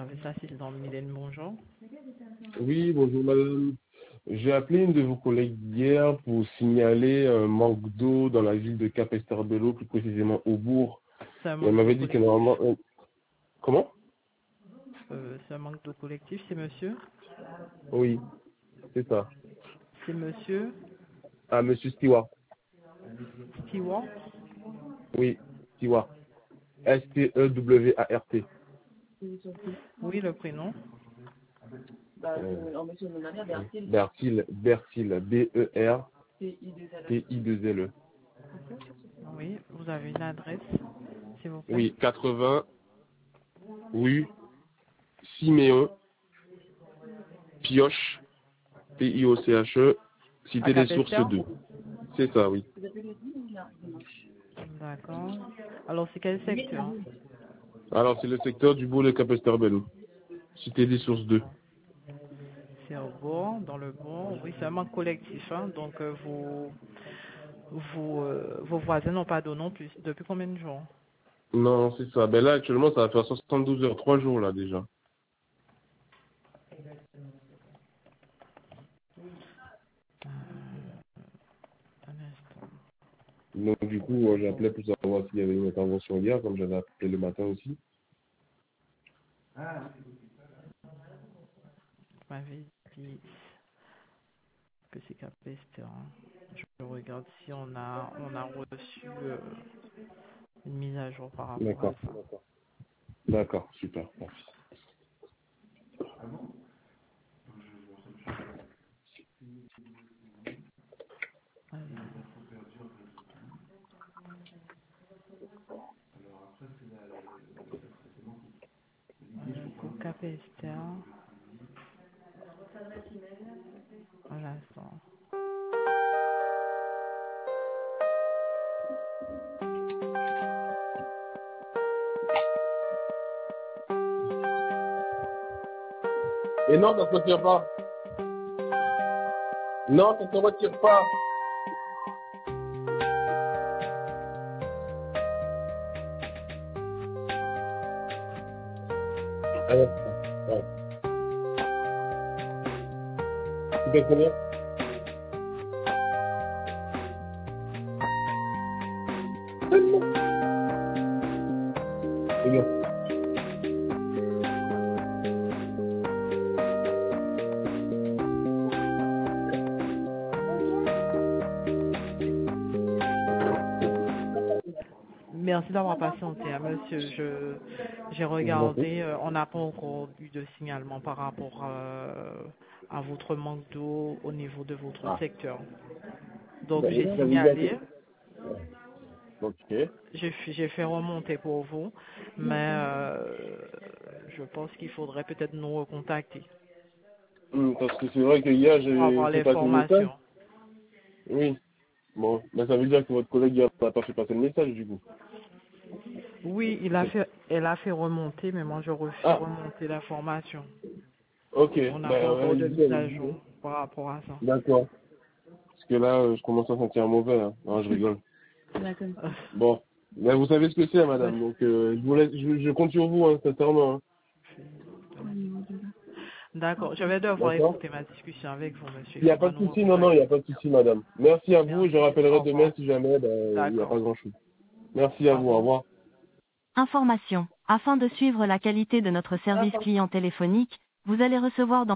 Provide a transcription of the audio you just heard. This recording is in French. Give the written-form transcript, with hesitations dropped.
service assistant Mylène, bonjour. Oui, bonjour madame. J'ai appelé une de vos collègues hier pour signaler un manque d'eau dans la ville de Capesterre-Belle-Eau, plus précisément au bourg. C'est un Et elle manque d'eau m'avait dit que collectif. normalement... Comment? C'est un manque d'eau collectif, c'est monsieur? Oui, c'est ça. C'est monsieur Ah, monsieur Stewart. Stewart? Oui, Stewart. Stewart. Oui, le prénom. Bertil, B-E-R-T-I-2-L-E. Oui, vous avez une adresse, s'il vous plaît. Oui, 80 rue Siméon Pioche, Pioche, À Cité des Sources Capesterre? 2. C'est ça, oui. D'accord. Alors, c'est quel secteur? Alors, c'est le secteur du bourg de Capesterre-Belle-Eau. Cité des Sources 2. C'est au bourg, dans le bourg. Oui, c'est un manque collectif, hein. Donc, vos voisins n'ont pas d'eau non plus. Depuis combien de jours? Non, c'est ça. Ben là, actuellement, ça va faire 72 heures, 3 jours là déjà. Un instant. Donc du coup, j'ai appelé pour savoir s'il y avait une intervention hier, comme j'avais appelé le matin aussi. Vous m'avez dit que c'est Capesterre, hein. Je regarde si on a reçu une mise à jour par rapport à D'accord. ça. D'accord, super. Merci. Pour Capesterre, à l'instant. Et non, ça ne se retire pas. Non, ça ne se retire pas. Allez, ouais. Tu fais combien? C'est bien. Merci d'avoir patienté, hein, monsieur. J'ai Je vous en prie. regardé, on n'a pas encore eu de signalement par rapport à votre manque d'eau au niveau de votre Ah, secteur. Donc j'ai ben, ça veut dire que... signalé, Ok. j'ai fait remonter pour vous, mais je pense qu'il faudrait peut-être nous recontacter Parce que c'est vrai que hier, pour j'ai avoir fait passer le message. l'information. Oui. Bon, ben ça veut dire que votre collègue hier n'a pas fait passer le message du coup. Oui, elle a fait remonter, mais moi je refais Ah, remonter l'information. ok. On n'a pas Ben, encore ouais, de je mise sais, à jour par rapport à ça. D'accord. Parce que là, je commence à sentir mauvais. Hein. Non, je rigole. Bon. Ben, vous savez ce que c'est, madame. Donc, je vous laisse, je compte sur vous, hein, sincèrement. Hein. D'accord, je vais devoir D'accord. écouter ma discussion avec vous, monsieur. Il Il n'y a pas faudra de nous souci, non, non, il recontacter. n'y a pas de souci, madame. Merci à vous, je Merci, rappellerai au demain revoir. si jamais, ben, il n'y a D'accord, pas grand-chose. Merci à au vous, au revoir. revoir. Information. Afin de suivre la qualité de notre service client téléphonique, vous allez recevoir dans